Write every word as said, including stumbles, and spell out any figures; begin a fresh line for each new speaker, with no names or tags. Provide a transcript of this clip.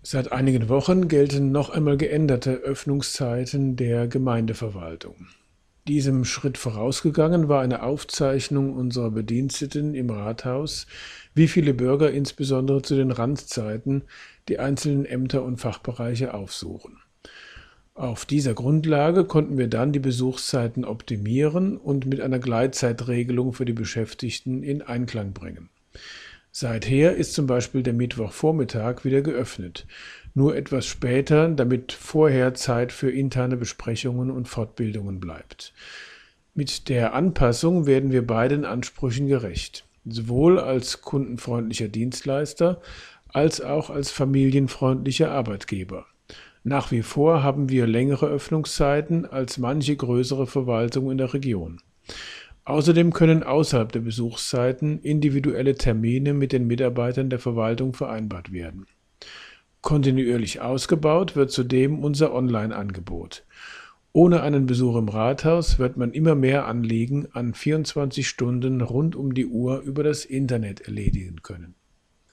Seit einigen Wochen gelten noch einmal geänderte Öffnungszeiten der Gemeindeverwaltung. Diesem Schritt vorausgegangen war eine Aufzeichnung unserer Bediensteten im Rathaus, wie viele Bürger insbesondere zu den Randzeiten die einzelnen Ämter und Fachbereiche aufsuchen. Auf dieser Grundlage konnten wir dann die Besuchszeiten optimieren und mit einer Gleitzeitregelung für die Beschäftigten in Einklang bringen. Seither ist zum Beispiel der Mittwochvormittag wieder geöffnet, nur etwas später, damit vorher Zeit für interne Besprechungen und Fortbildungen bleibt. Mit der Anpassung werden wir beiden Ansprüchen gerecht, sowohl als kundenfreundlicher Dienstleister als auch als familienfreundlicher Arbeitgeber. Nach wie vor haben wir längere Öffnungszeiten als manche größere Verwaltung in der Region. Außerdem können außerhalb der Besuchszeiten individuelle Termine mit den Mitarbeitern der Verwaltung vereinbart werden. Kontinuierlich ausgebaut wird zudem unser Online-Angebot. Ohne einen Besuch im Rathaus wird man immer mehr Anliegen an vierundzwanzig Stunden rund um die Uhr über das Internet erledigen können.